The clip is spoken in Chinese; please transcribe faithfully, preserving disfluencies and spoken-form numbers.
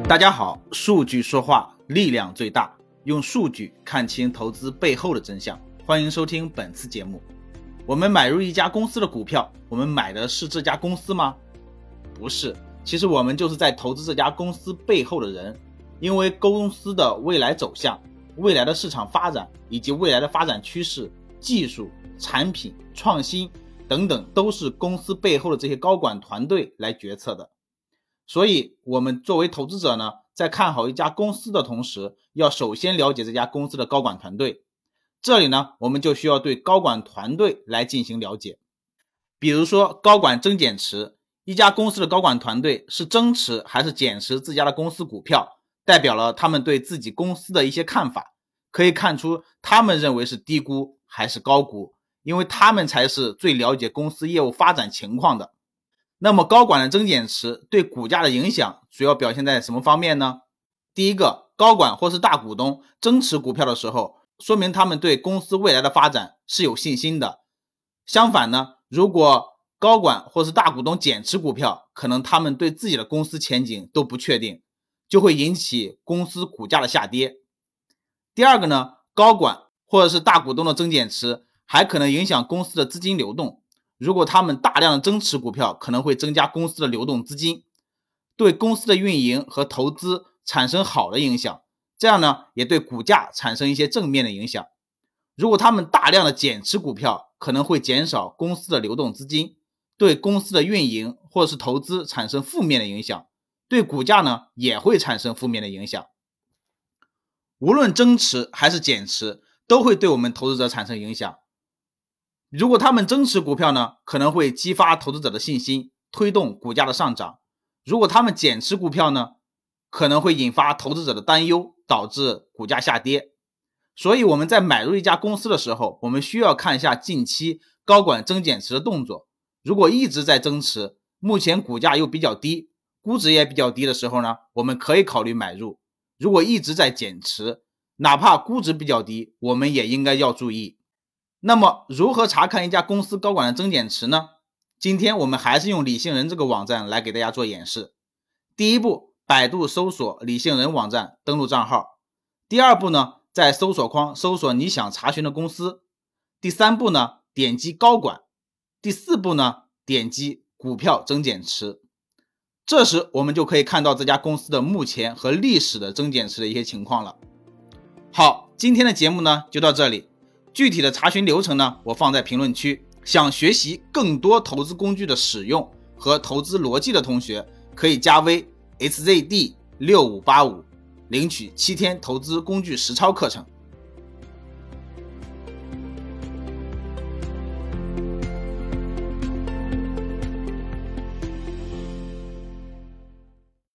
大家好，数据说话，力量最大，用数据看清投资背后的真相。欢迎收听本次节目。我们买入一家公司的股票，我们买的是这家公司吗？不是，其实我们就是在投资这家公司背后的人。因为公司的未来走向、未来的市场发展以及未来的发展趋势、技术、产品、创新等等，都是公司背后的这些高管团队来决策的。所以我们作为投资者呢，在看好一家公司的同时，要首先了解这家公司的高管团队。这里呢，我们就需要对高管团队来进行了解。比如说高管增减持，一家公司的高管团队是增持还是减持自家的公司股票，代表了他们对自己公司的一些看法，可以看出他们认为是低估还是高估，因为他们才是最了解公司业务发展情况的。那么高管的增减持对股价的影响主要表现在什么方面呢？第一个，高管或是大股东增持股票的时候，说明他们对公司未来的发展是有信心的。相反呢，如果高管或是大股东减持股票，可能他们对自己的公司前景都不确定，就会引起公司股价的下跌。第二个呢，高管或者是大股东的增减持还可能影响公司的资金流动。如果他们大量的增持股票，可能会增加公司的流动资金，对公司的运营和投资产生好的影响，这样呢，也对股价产生一些正面的影响。如果他们大量的减持股票，可能会减少公司的流动资金，对公司的运营或者是投资产生负面的影响，对股价呢也会产生负面的影响。无论增持还是减持，都会对我们投资者产生影响。如果他们增持股票呢，可能会激发投资者的信心，推动股价的上涨。如果他们减持股票呢，可能会引发投资者的担忧，导致股价下跌。所以我们在买入一家公司的时候，我们需要看一下近期高管增减持的动作。如果一直在增持，目前股价又比较低，估值也比较低的时候呢，我们可以考虑买入。如果一直在减持，哪怕估值比较低，我们也应该要注意。那么如何查看一家公司高管的增减持呢？今天我们还是用理性人这个网站来给大家做演示。第一步，百度搜索理性人网站，登录账号。第二步呢，在搜索框搜索你想查询的公司。第三步呢，点击高管。第四步呢，点击股票增减持。这时我们就可以看到这家公司的目前和历史的增减持的一些情况了。好，今天的节目呢就到这里。具体的查询流程呢，我放在评论区。想学习更多投资工具的使用和投资逻辑的同学，可以加微 H Z D 六五八五，领取七天投资工具实操课程。